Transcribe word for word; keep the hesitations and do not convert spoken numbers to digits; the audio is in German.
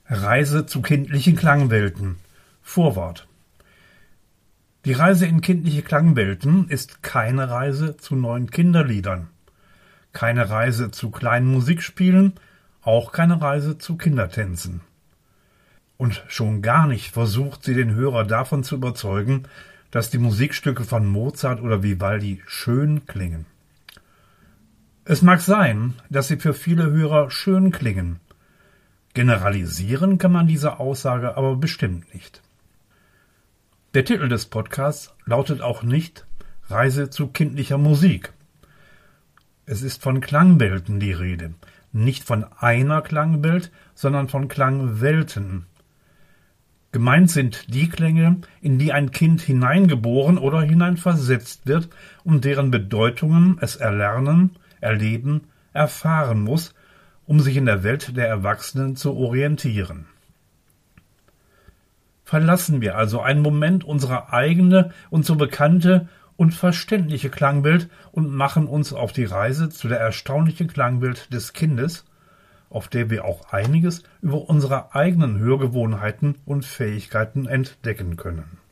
Reise zu kindlichen Klangwelten. Vorwort. Die Reise in kindliche Klangwelten ist keine Reise zu neuen Kinderliedern, keine Reise zu kleinen Musikspielen, auch keine Reise zu Kindertänzen. Und schon gar nicht versucht sie den Hörer davon zu überzeugen, dass die Musikstücke von Mozart oder Vivaldi schön klingen. Es mag sein, dass sie für viele Hörer schön klingen. Generalisieren kann man diese Aussage aber bestimmt nicht. Der Titel des Podcasts lautet auch nicht Reise zu kindlicher Musik. Es ist von Klangwelten die Rede, nicht von einer Klangwelt, sondern von Klangwelten. Gemeint sind die Klänge, in die ein Kind hineingeboren oder hineinversetzt wird und deren Bedeutungen es erlernen, erleben, erfahren muss, um sich in der Welt der Erwachsenen zu orientieren. Verlassen wir also einen Moment unsere eigene und so bekannte und verständliche Klangwelt und machen uns auf die Reise zu der erstaunlichen Klangwelt des Kindes, auf der wir auch einiges über unsere eigenen Hörgewohnheiten und Fähigkeiten entdecken können.